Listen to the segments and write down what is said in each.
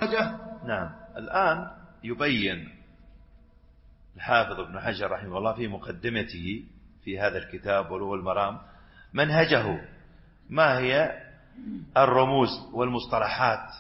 أخرجه. نعم. الآن يبين الحافظ ابن حجر رحمه الله في مقدمته في هذا الكتاب بلوغ المرام منهجه، ما هي الرموز والمصطلحات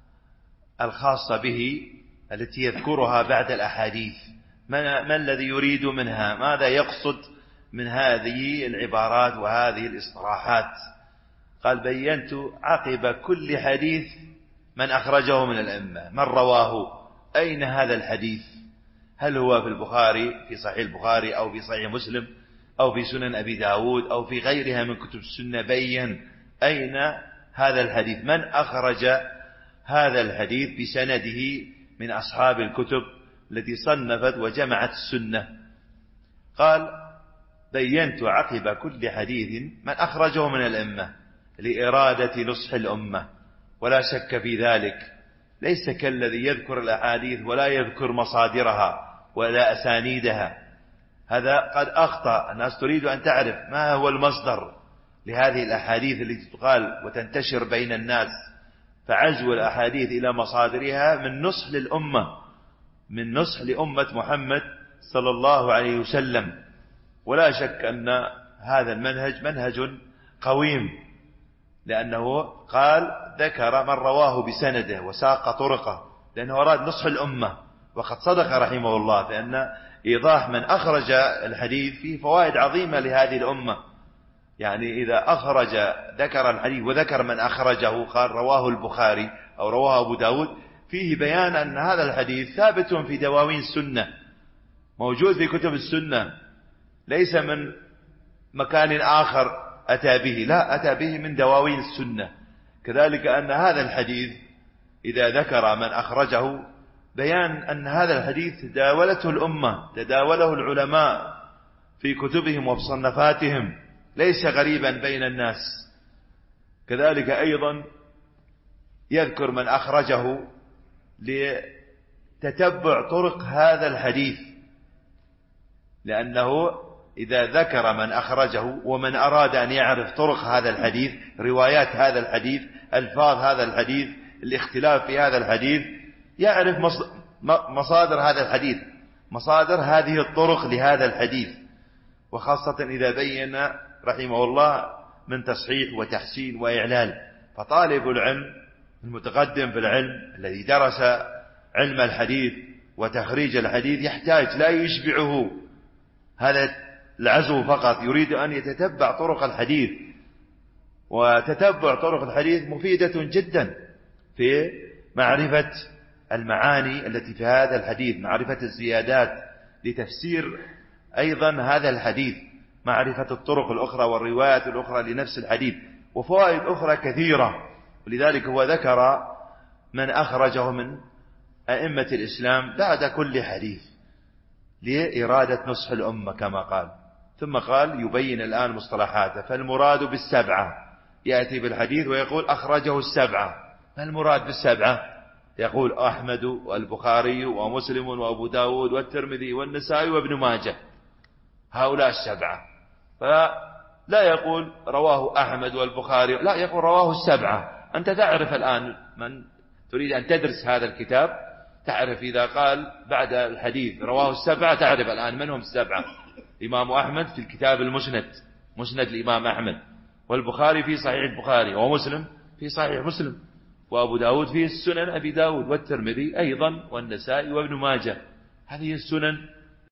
الخاصة به التي يذكرها بعد الأحاديث، ما الذي يريد منها، ماذا يقصد من هذه العبارات وهذه الاصطلاحات. قال بينت عقب كل حديث من أخرجه من الأئمة، من رواه، أين هذا الحديث، هل هو في البخاري في صحيح البخاري أو في صحيح مسلم أو في سنن أبي داود أو في غيرها من كتب السنة، بين أين هذا الحديث، من أخرج هذا الحديث بسنده من أصحاب الكتب التي صنفت وجمعت السنة. قال بينت عقب كل حديث من أخرجه من الأئمة لإرادة نصح الأمة، ولا شك في ذلك، ليس كالذي يذكر الأحاديث ولا يذكر مصادرها ولا أسانيدها، هذا قد أخطأ. الناس تريد أن تعرف ما هو المصدر لهذه الأحاديث التي تقال وتنتشر بين الناس، فعزو الأحاديث إلى مصادرها من نصح للأمة، من نصح لأمة محمد صلى الله عليه وسلم. ولا شك أن هذا المنهج منهج قويم، لأنه قال ذكر من رواه بسنده وساق طرقه، لأنه أراد نصح الأمة. وقد صدق رحمه الله فإن إيضاح من أخرج الحديث فيه فوائد عظيمة لهذه الأمة. يعني إذا أخرج ذكر الحديث وذكر من أخرجه، قال رواه البخاري أو رواه أبو داود، فيه بيان أن هذا الحديث ثابت في دواوين السنة، موجود في كتب السنة، ليس من مكان آخر أتى به، لا، أتى به من دواوين السنة. كذلك أن هذا الحديث إذا ذكر من أخرجه بيان أن هذا الحديث تداولته الأمة، تداوله العلماء في كتبهم ومصنفاتهم، ليس غريبا بين الناس. كذلك أيضا يذكر من أخرجه لتتبع طرق هذا الحديث، لأنه إذا ذكر من أخرجه ومن أراد أن يعرف طرق هذا الحديث، روايات هذا الحديث، ألفاظ هذا الحديث، الاختلاف في هذا الحديث، يعرف مصادر هذا الحديث، مصادر هذه الطرق لهذا الحديث. وخاصة إذا بين رحمه الله من تصحيح وتحسين وإعلال. فطالب العلم المتقدم في العلم الذي درس علم الحديث وتخريج الحديث يحتاج، لا يشبعه هذا العزو فقط، يريد أن يتتبع طرق الحديث. وتتبع طرق الحديث مفيدة جدا في معرفة المعاني التي في هذا الحديث، معرفة الزيادات لتفسير أيضا هذا الحديث، معرفة الطرق الأخرى والروايات الأخرى لنفس الحديث، وفوائد أخرى كثيرة. ولذلك هو ذكر من أخرجه من أئمة الإسلام بعد كل حديث لإرادة نصح الأمة كما قال. ثم قال يبين الآن مصطلحاته. فالمراد بالسبعة، يأتي بالحديث ويقول أخرجه السبعة. ما المراد بالسبعة؟ يقول أحمد والبخاري ومسلم وأبو داود والترمذي والنسائي وابن ماجه، هؤلاء السبعة. فلا يقول رواه أحمد والبخاري، لا، يقول رواه السبعة. أنت تعرف الآن من تريد أن تدرس هذا الكتاب، تعرف إذا قال بعد الحديث رواه السبعة، تعرف الآن من هم السبعة. إمام أحمد في الكتاب المسند، مسند الإمام أحمد، والبخاري في صحيح البخاري، ومسلم في صحيح مسلم، وأبو داود في السنن أبي داود، والترمذي أيضا، والنسائي وابن ماجه. هذه السنن